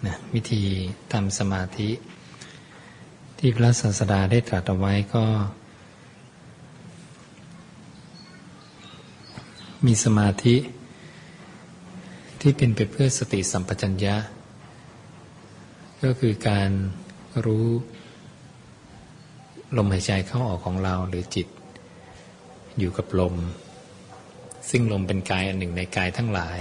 นะวิธีทำสมาธิที่พระศาสดาได้ตรัสเอาไว้ก็มีสมาธิที่เป็นไปเพื่อสติสัมปชัญญะก็คือการรู้ลมหายใจเข้าออกของเราหรือจิตอยู่กับลมซึ่งลมเป็นกายอันหนึ่งในกายทั้งหลาย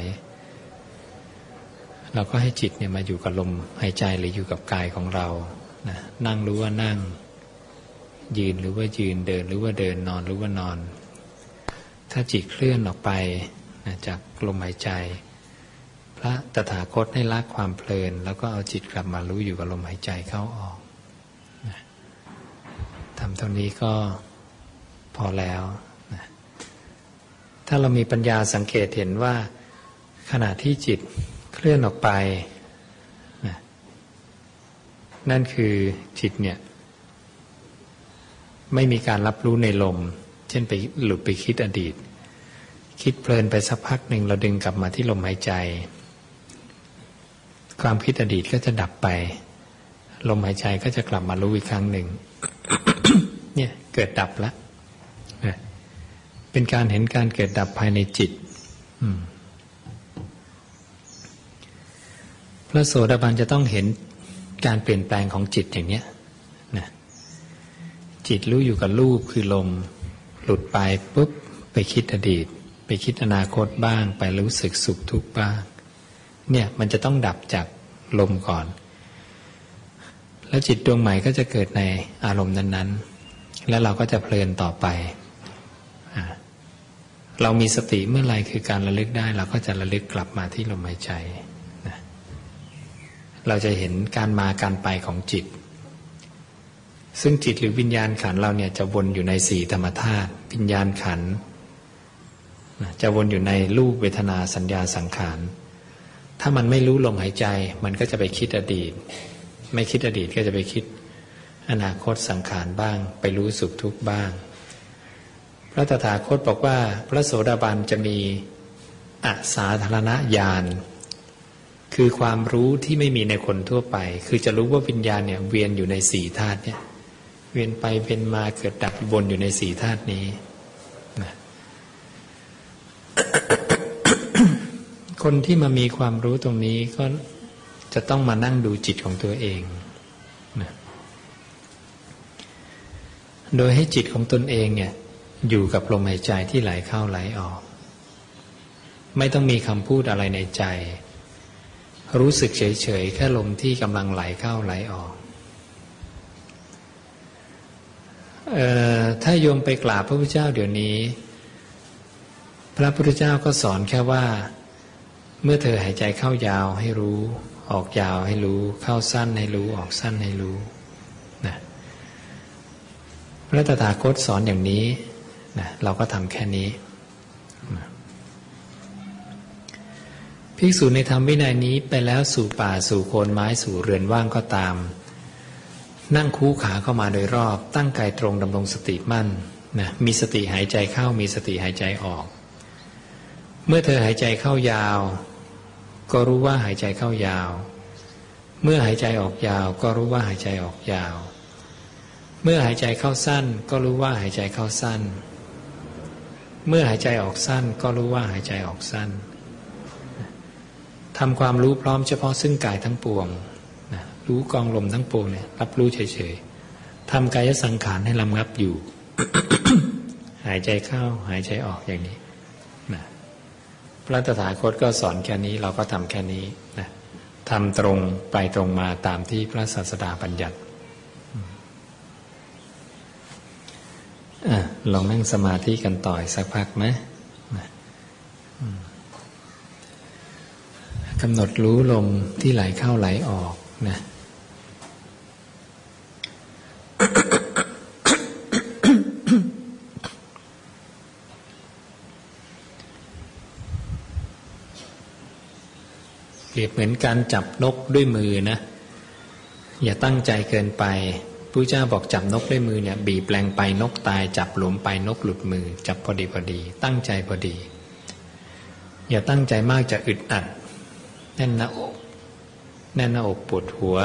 เราก็ให้จิตเนี่ยมาอยู่กับลมหายใจหรืออยู่กับกายของเรานะนั่งรู้ว่านั่งยืนหรือว่ายืนเดินหรือว่าเดินนอนหรือว่านอนถ้าจิตเคลื่อนออกไปนะจากลมหายใจพระตถาคตให้ละความเพลินแล้วก็เอาจิตกลับมารู้อยู่กับลมหายใจเข้าออกนะทำเท่านี้ก็พอแล้วนะถ้าเรามีปัญญาสังเกตเห็นว่าขณะที่จิตเคลื่อนออกไปนะนั่นคือจิตเนี่ยไม่มีการรับรู้ในลมเช่นไปหลุดไปคิดอดีตคิดเพลินไปสักพักหนึ่งเราดึงกลับมาที่ลมหายใจความคิดอดีตก็จะดับไปลมหายใจก็จะกลับมารู้อีกครั้งหนึ่ง เนี่ยเกิดดับแล้วเป็นการเห็นการเกิดดับภายในจิตพระโสดาบันจะต้องเห็นการเปลี่ยนแปลงของจิตอย่างนี้นะจิตรู้อยู่กับรูปคือลมหลุดไปปุ๊บไปคิดอดีตไปคิดอนาคตบ้างไปรู้สึกสุขทุกข์บ้างเนี่ยมันจะต้องดับจากลมก่อนแล้วจิตดวงใหม่ก็จะเกิดในอารมณ์นั้นๆแล้วเราก็จะเพลินต่อไปเรามีสติเมื่อไรคือการระลึกได้เราก็จะระลึกกลับมาที่ลมหายใจนะเราจะเห็นการมาการไปของจิตซึ่งจิตหรือวิญญาณขันธ์เราเนี่ยจะวนอยู่ในสี่ธรรมธาตุวิญญาณขันธ์จะวนอยู่ในรูปเวทนาสัญญาสังขารถ้ามันไม่รู้ลมหายใจมันก็จะไปคิดอดีตไม่คิดอดีตก็จะไปคิดอนาคตสังขารบ้างไปรู้สุขทุกข์บ้างพระตถาคตบอกว่าพระโสดาบันจะมีอสาธารณญาณคือความรู้ที่ไม่มีในคนทั่วไปคือจะรู้ว่าวิญญาณเนี่ยเวียนอยู่ในสี่ธาตุเนี่ยเวียนไปเวียนมาเกิดดับวนอยู่ในสี่ธาตุนี้นะ คนที่มามีความรู้ตรงนี้ก็จะต้องมานั่งดูจิตของตัวเองนะโดยให้จิตของตนเองเนี่ยอยู่กับลมหายใจที่ไหลเข้าไหลออกไม่ต้องมีคำพูดอะไรในใจรู้สึกเฉยๆแค่ลมที่กำลังไหลเข้าไหลออกถ้าโยมไปกราบพระพุทธเจ้าเดี๋ยวนี้พระพุทธเจ้าก็สอนแค่ว่าเมื่อเธอหายใจเข้ายาวให้รู้ออกยาวให้รู้เข้าสั้นให้รู้ออกสั้นให้รู้นะพระตถาคตสอนอย่างนี้นะเราก็ทำแค่นี้นะภิกษุในธรรมวินัยนี้ไปแล้วสู่ป่าสู่โคนไม้สู่เรือนว่างก็ตามนั่งคู่ขาเข้ามาโดยรอบตั้งกายตรงดำรงสติมั่นนะมีสติหายใจเข้ามีสติหายใจออกเมื่อเธอหายใจเข้ายาวก็รู้ว่าหายใจเข้ายาวเมื่อหายใจออกยาวก็รู้ว่าหายใจออกยาวเมื่อหายใจเข้าสั้นก็รู้ว่าหายใจเข้าสั้นเมื่อหายใจออกสั้นก็รู้ว่าหายใจออกสั้นทำความรู้พร้อมเฉพาะซึ่งกายทั้งปวงนะรู้กองลมทั้งปวงเนี่ยรับรู้เฉยๆทำกายสังขารให้ระงับอยู่ หายใจเข้าหายใจออกอย่างนี้นะพระตถาคตก็สอนแค่นี้เราก็ทำแค่นี้นะทำตรงไปตรงมาตามที่พระศาสดาบัญญัติลองนั่งสมาธิกันต่ออีกสักพักไหมกำหนดรู้ลมที่ไหลเข้าไหลออกนะเปรียบเหมือนการจับนกด้วยมือนะอย่าตั้งใจเกินไปพระเจ้าบอกจับนกด้วยมือเนี่ยบีบแรงไปนกตายจับหลวมไปนกหลุดมือจับพอดีตั้งใจพอดีอย่าตั้งใจมากจะอึดอัดแน่นหน้าอกแน่นหน้าอกปวดหัว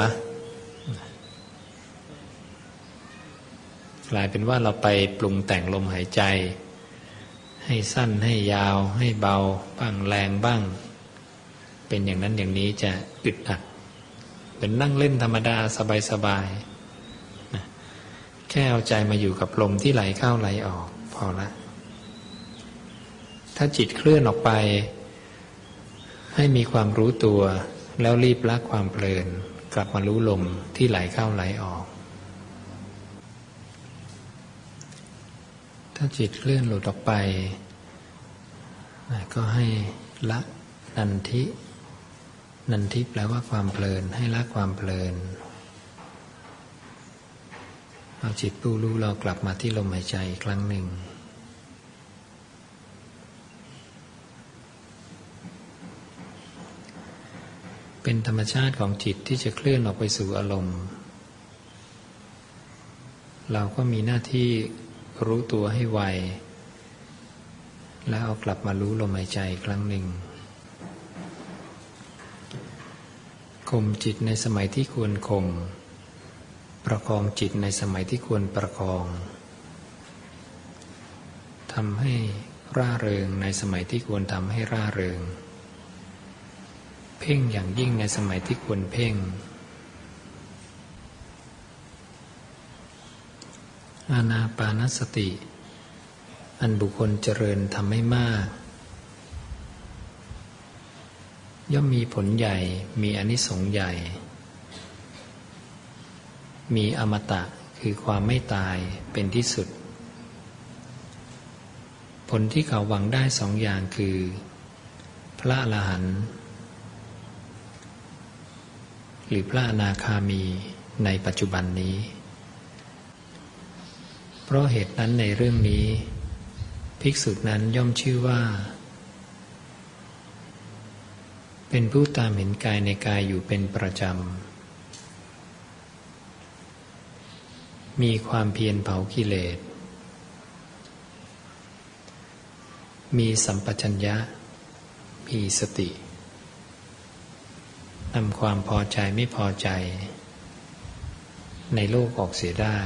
กลายเป็นว่าเราไปปรุงแต่งลมหายใจให้สั้นให้ยาวให้เบาบ้างแรงบ้างเป็นอย่างนั้นอย่างนี้จะอึดอัดเป็นนั่งเล่นธรรมดาสบายๆแค่เอาใจมาอยู่กับลมที่ไหลเข้าไหลออกพอละถ้าจิตเคลื่อนออกไปให้มีความรู้ตัวแล้วรีบละความเพลินกลับมารู้ลมที่ไหลเข้าไหลออกถ้าจิตเคลื่อนหลุดออกไปก็ให้ละนันทิแปลว่าความเพลินให้ละความเพลินเอาจิตผู้รู้เรากลับมาที่ลมหายใจอีกครั้งหนึ่งเป็นธรรมชาติของจิตที่จะเคลื่อนออกไปสู่อารมณ์เราก็มีหน้าที่รู้ตัวให้ไวแล้วเอากลับมารู้ลมหายใจอีกครั้งหนึ่งข่มจิตในสมัยที่ควรข่มประคองจิตในสมัยที่ควรประคองทำให้ร่าเริงในสมัยที่ควรทำให้ร่าเริงเพ่งอย่างยิ่งในสมัยที่ควรเพ่งอานาปานสติอันบุคคลเจริญทำให้มากย่อมมีผลใหญ่มีอานิสงส์ใหญ่มีอมตะคือความไม่ตายเป็นที่สุดผลที่เขาหวังได้สองอย่างคือพระอรหันต์หรือพระอนาคามีในปัจจุบันนี้เพราะเหตุนั้นในเรื่องนี้ภิกษุนั้นย่อมชื่อว่าเป็นผู้ตามเห็นกายในกายอยู่เป็นประจำมีความเพียรเผากิเลสมีสัมปชัญญะมีสตินำความพอใจไม่พอใจในโลกออกเสียได้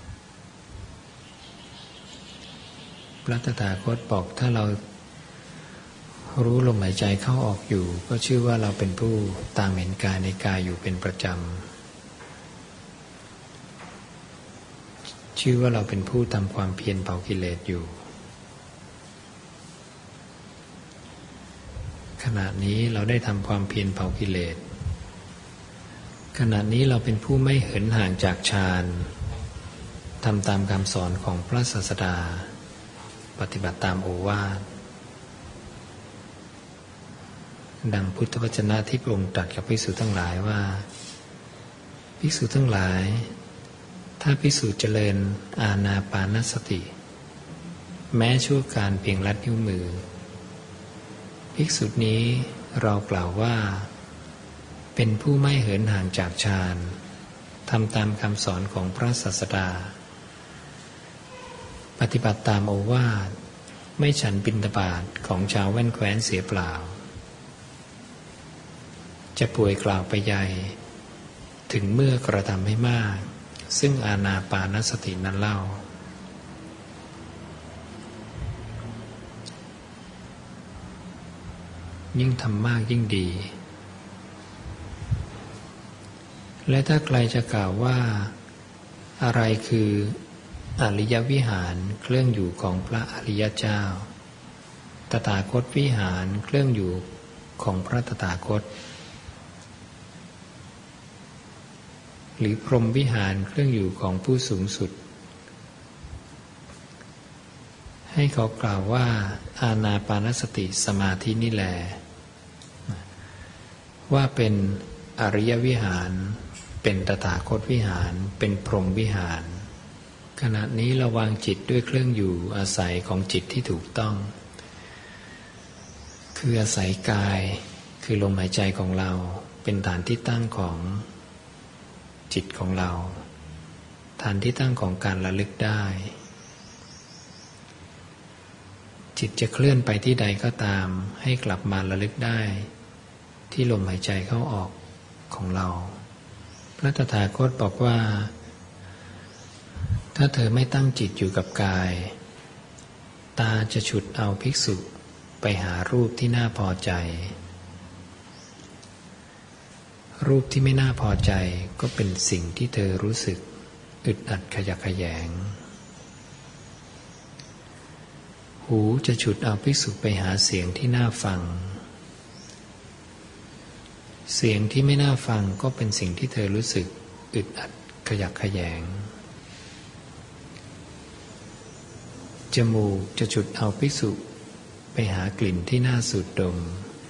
พระตถาคตบอกถ้าเรารู้ลมหายใจเข้าออกอยู่ก็ชื่อว่าเราเป็นผู้ตามเห็นกายในกายอยู่เป็นประจำชื่อว่าเราเป็นผู้ทำความเพียรเผากิเลสอยู่ขณะนี้เราได้ทำความเพียรเผากิเลสขณะนี้เราเป็นผู้ไม่เหินห่างจากฌานทำตามคำสอนของพระศาสดาปฏิบัติตามโอวาทดังพุทธวจนะที่พระองค์ตรัสกับภิกษุทั้งหลายว่าภิกษุทั้งหลายถ้าภิกษุเจริญอานาปานสติแม้ชั่วการเพียงลัดนิ้วมือภิกษุนี้เรากล่าวว่าเป็นผู้ไม่เหินห่างจากฌานทำตามคำสอนของพระศาสดาปฏิบัติตามโอวาทไม่ฉันบิณฑบาตของชาวแว่นแคว้นเสียเปล่าจะป่วยกล่าวไปใหญ่ถึงเมื่อกระทำให้มากซึ่งอานาปานสตินั้นเล่ายิ่งทำมากยิ่งดีและถ้าใครจะกล่าวว่าอะไรคืออริยวิหารเครื่องอยู่ของพระอริยเจ้าตถาคตวิหารเครื่องอยู่ของพระตถาคตหรือพรหมวิหารเครื่องอยู่ของผู้สูงสุดให้เขากล่าวว่าอานาปานสติสมาธินี่แหละว่าเป็นอริยวิหารเป็นตถาคตวิหารเป็นพรหมวิหารขณะนี้เราวางจิตด้วยเครื่องอยู่อาศัยของจิตที่ถูกต้องคืออาศัยกายคือลมหายใจของเราเป็นฐานที่ตั้งของจิตของเราฐานที่ตั้งของการระลึกได้จิตจะเคลื่อนไปที่ใดก็ตามให้กลับมาระลึกได้ที่ลมหายใจเข้าออกของเราพระตถาคตบอกว่าถ้าเธอไม่ตั้งจิตอยู่กับกายตาจะฉุดเอาภิกษุไปหารูปที่น่าพอใจรูปที่ไม่น่าพอใจก็เป็นสิ่งที่เธอรู้สึกอึดอัดขยักขยแยงหูจะฉุดเอาภิกษุไปหาเสียงที่น่าฟังเสียงที่ไม่น่าฟังก็เป็นสิ่งที่เธอรู้สึกอึดอัดขยักขยแยงจมูกจะฉุดเอาภิกษุไปหากลิ่นที่น่าสูดดม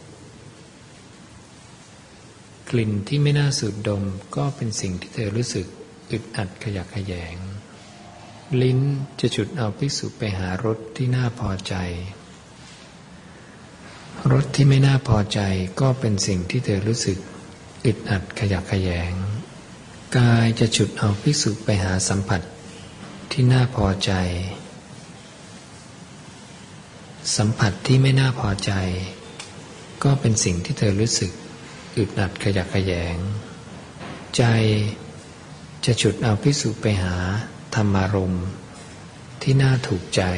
กลิ่นที่ไม่น่าสูดดมก็เป็นสิ่งที่เธอรู้สึกอึดอัดขยักขยแยงลิ้นจะฉุดเอาภิกษุไปหารสที่น่าพอใจรสที่ไม่น่าพอใจก็เป็นสิ่งที่เธอรู้สึกอึดอัดขยักขยแยงกายจะฉุดเอาภิกษุไปหาสัมผัสที่น่าพอใจสัมผัสที่ไม่น่าพอใจก็เป็นสิ่งที่เธอรู้สึกอึดอัดขยักขยแยงใจจะฉุดเอาภิกษุไปหาธรรมารมณ์ที่น่าถูกใจ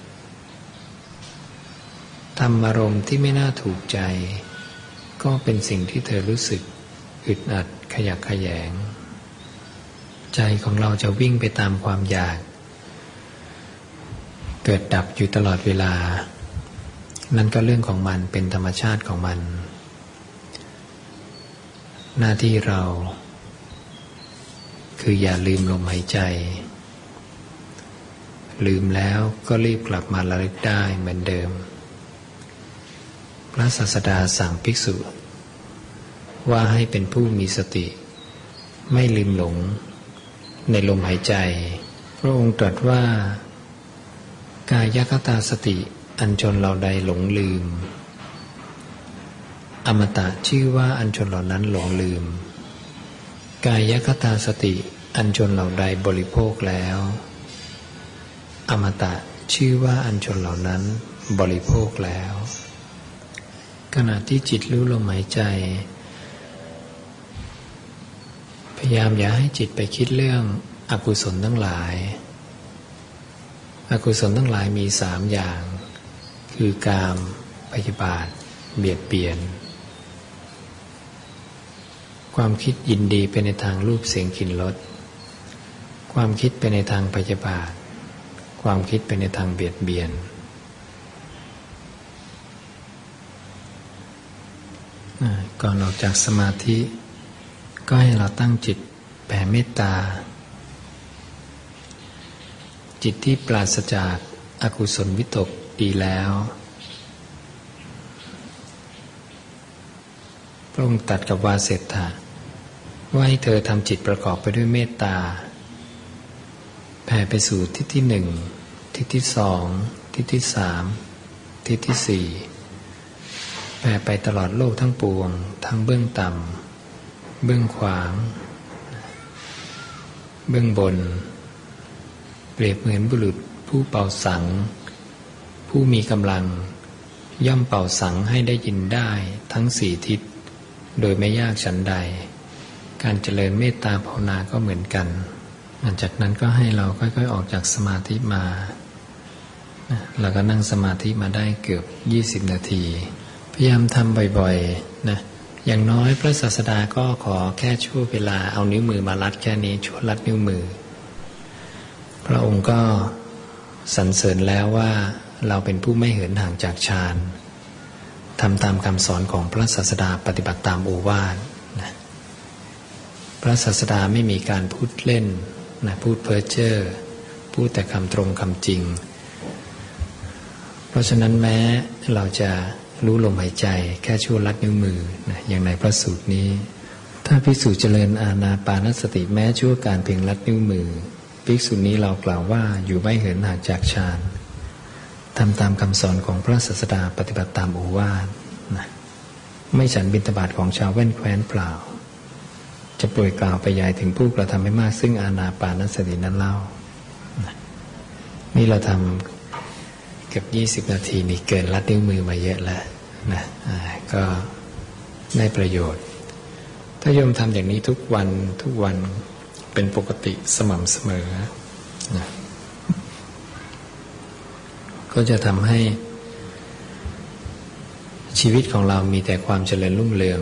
ธรรมารมณ์ที่ไม่น่าถูกใจก็เป็นสิ่งที่เธอรู้สึกอึดอัดขยักขยแยงใจของเราจะวิ่งไปตามความอยากเกิดดับอยู่ตลอดเวลานั่นก็เรื่องของมันเป็นธรรมชาติของมันหน้าที่เราคืออย่าลืมลมหายใจลืมแล้วก็รีบกลับมาระลึกได้เหมือนเดิมพระศาสดาสั่งภิกษุว่าให้เป็นผู้มีสติไม่ลืมหลงในลมหายใจพระองค์ตรัสว่ากายคตาสติอันชนเราใดหลงลืมอมตะชื่อว่าอันชนเหล่านั้นหลงลืมกายคตาสติอันชนเหล่าใดบริโภคแล้วอมตะชื่อว่าอันชนเหล่านั้นบริโภคแล้วขณะที่จิตรู้ลมหายใจพยายามอย่าให้จิตไปคิดเรื่องอกุศลทั้งหลายอกุศลทั้งหลายมี3อย่างคือกามพยาบาทเบียดเบียนความคิดยินดีไปในทางรูปเสียงกลิ่นรสความคิดไปในทางพยาบาทความคิดไปในทางเบียดเบียนก่อนออกจากสมาธิก็ให้เราตั้งจิตแผ่เมตตาจิตที่ปราศจากอกุศลวิตกดีแล้วพระองค์ตรัสกับวาเสถะว่าให้เธอทำจิตประกอบไปด้วยเมตตาแผ่ไปสู่ทิศที่1ทิศที่2ทิศที่3ทิศที่4แผ่ไปตลอดโลกทั้งปวงทั้งเบื้องต่ำเบื้องขวางเบื้องบนเปรียบเหมือนบุรุษผู้เป่าสังผู้มีกำลังย่อมเป่าสังให้ได้ยินได้ทั้ง4ทิศโดยไม่ยากฉันใดการเจริญเมตตาภาวนาก็เหมือนกันหลังจากนั้นก็ให้เราค่อยๆออกจากสมาธิมาเราก็นั่งสมาธิมาได้เกือบ20นาทีพยายามทำบ่อยๆนะอย่างน้อยพระศาสดาก็ขอแค่ชั่วเวลาเอานิ้วมือมารัดแค่นี้ชั่วรัดนิ้วมือพระองค์ก็สรรเสริญแล้วว่าเราเป็นผู้ไม่เหินห่างจากฌานทำตามคำสอนของพระศาสดาปฏิบัติตามโอวาทนะพระศาสดาไม่มีการพูดเล่นนะพูดเพ้อเจ้อพูดแต่คำตรงคำจริงเพราะฉะนั้นแม้เราจะรู้ลมหายใจแค่ชั่วลัดนิ้วมือนะอย่างในพระสูตรนี้ถ้าภิกษุเจริญอานาปานสติแม้ชั่วการเพียงลัดนิ้วมือภิกษุนี้เรากล่าวว่าอยู่ไม่เหินห่างจากฌานทำตามคำสอนของพระศาสดาปฏิบัติตามโอวาทนะไม่ฉันบิณฑบาตของชาวแว่นแคว้นเปล่าจะโปรยกล่าวไปยายถึงผู้กระทำให้มากซึ่งอานาปานสตินั้นเล่านะนี่เราทำเกือบ20นาทีนี่เกินลัดนิ้วมือมาเยอะแล้วนะก็ได้ประโยชน์ถ้าโยมทำอย่างนี้ทุกวันเป็นปกติสม่ำเสมอนะก็จะทำให้ชีวิตของเรามีแต่ความเจริญรุ่งเรือง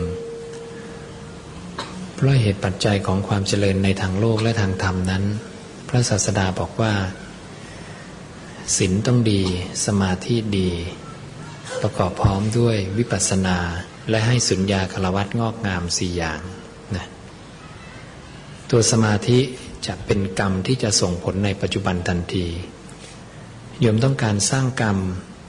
เพราะเหตุปัจจัยของความเจริญในทางโลกและทางธรรมนั้นพระศาสดาบอกว่าศีลต้องดีสมาธิดีประกอบพร้อมด้วยวิปัสสนาและให้สุญญาคารวัตงอกงาม4อย่างนะตัวสมาธิจะเป็นกรรมที่จะส่งผลในปัจจุบันทันทีโยมต้องการสร้างกรรม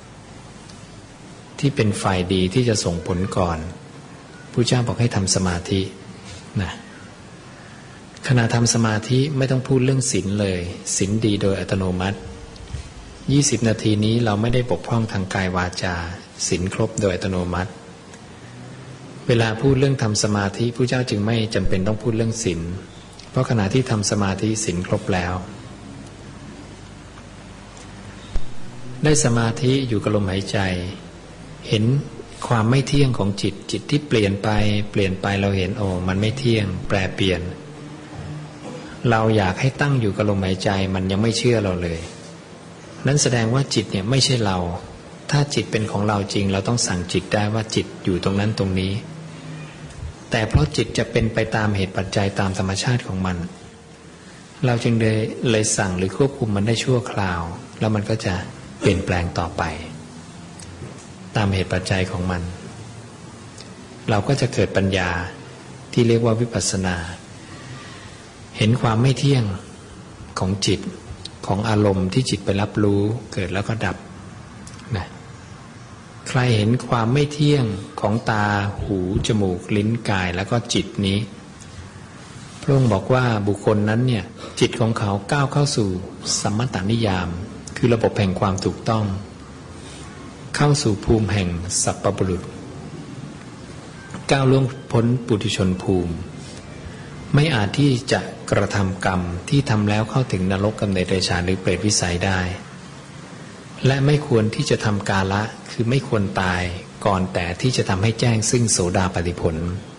ที่เป็นฝ่ายดีที่จะส่งผลก่อนพระเจ้าบอกให้ทำสมาธินะขณะทำสมาธิไม่ต้องพูดเรื่องศีลเลยศีลดีโดยอัตโนมัติ20 นาทีนี้เราไม่ได้บกพร่องทางกายวาจาศีลครบโดยอัตโนมัติเวลาพูดเรื่องทำสมาธิพระเจ้าจึงไม่จำเป็นต้องพูดเรื่องศีลเพราะขณะที่ทำสมาธิศีลครบแล้วได้สมาธิอยู่กับลมหายใจเห็นความไม่เที่ยงของจิตที่เปลี่ยนไปเราเห็นมันไม่เที่ยงแปรเปลี่ยนเราอยากให้ตั้งอยู่กับลมหายใจมันยังไม่เชื่อเราเลยนั้นแสดงว่าจิตเนี่ยไม่ใช่เราถ้าจิตเป็นของเราจริงเราต้องสั่งจิตได้ว่าจิตอยู่ตรงนั้นตรงนี้แต่เพราะจิตจะเป็นไปตามเหตุปัจจัยตามธรรมชาติของมันเราจึงเลยสั่งหรือควบคุมมันได้ชั่วคราวแล้วมันก็จะเปลี่ยนแปลงต่อไปตามเหตุปัจจัยของมันเราก็จะเกิดปัญญาที่เรียกว่าวิปัสสนาเห็นความไม่เที่ยงของจิตของอารมณ์ที่จิตไปรับรู้เกิดแล้วก็ดับนะใครเห็นความไม่เที่ยงของตาหูจมูกลิ้นกายแล้วก็จิตนี้พระองค์บอกว่าบุคคลนั้นเนี่ยจิตของเขาก้าวเข้าสู่สัมมตนิยามคือระบบแห่งความถูกต้องเข้าสู่ภูมิแห่งสัพพบุรุษก้าวล่วงพ้นปุถุชนภูมิไม่อาจที่จะกระทำกรรมที่ทำแล้วเข้าถึงนรกกำเนิดเดรัจฉานหรือเปรตวิสัยได้และไม่ควรที่จะทำกาละคือไม่ควรตายก่อนแต่ที่จะทำให้แจ้งซึ่งโสดาปัตติผล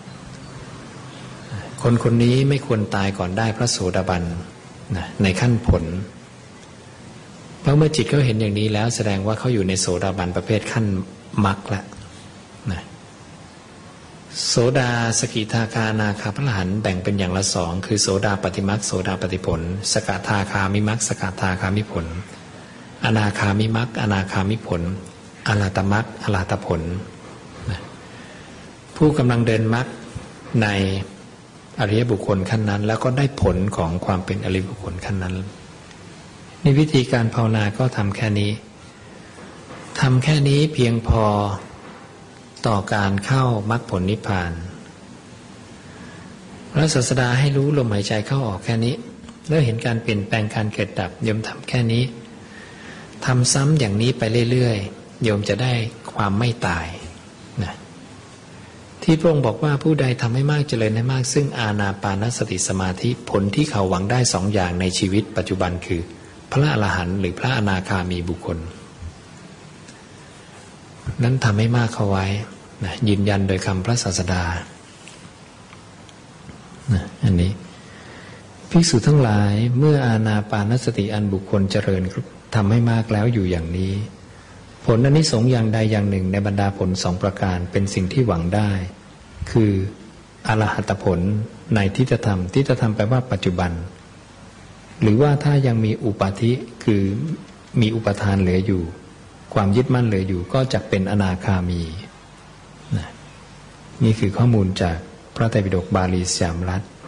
คนนี้ไม่ควรตายก่อนได้พระโสดาบันในขั้นผลเพราะเมื่อจิตเขาเห็นอย่างนี้แล้วแสดงว่าเขาอยู่ในโสดาบันประเภทขั้นมรรคแล้วนะโสดาสกิทาคาอนาคาพระอรหันต์แบ่งเป็นอย่างละสองคือโสดาปัตติมรรคโสดาปัตติผลสกทาคามิมรรคสกทาคามิผลอนาคามิมรรคอนาคามิผลอรหัตมรรคอรหัตผลนะผู้กำลังเดินมรรคในอริยบุคคลขั้นนั้นแล้วก็ได้ผลของความเป็นอริยบุคคลขั้นนั้นนี่วิธีการภาวนาก็ทำแค่นี้เพียงพอต่อการเข้ามรรคผลนิพพานพระศาสดาให้รู้ลมหายใจเข้าออกแค่นี้แล้วเห็นการเปลี่ยนแปลงการเกิดดับโยมทำแค่นี้ทำซ้ำอย่างนี้ไปเรื่อยๆโยมจะได้ความไม่ตายนะที่พระองค์บอกว่าผู้ใดทำให้มากเจริญให้มากซึ่งอานาปานสติสมาธิผลที่เขาหวังได้2 อย่างในชีวิตปัจจุบันคือพระอรหันต์หรือพระอนาคามีบุคคลนั้นทำให้มากเข้าไว้นะยืนยันโดยคำพระศาสดานะอันนี้ภิกษุทั้งหลายเมื่ออานาปานสติอันบุคคลเจริญทำให้มากแล้วอยู่อย่างนี้ผลอานิสงส์อย่างใดอย่างหนึ่งในบรรดาผล2 ประการเป็นสิ่งที่หวังได้คืออรหัตผลในทิฏฐธรรมแปลว่าปัจจุบันหรือว่าถ้ายังมีอุปาทิคือมีอุปทานเหลืออยู่ความยึดมั่นเหลืออยู่ก็จะเป็นอนาคามีนะนี่คือข้อมูลจากพระไตรปิฎกบาลีสยามรัฐ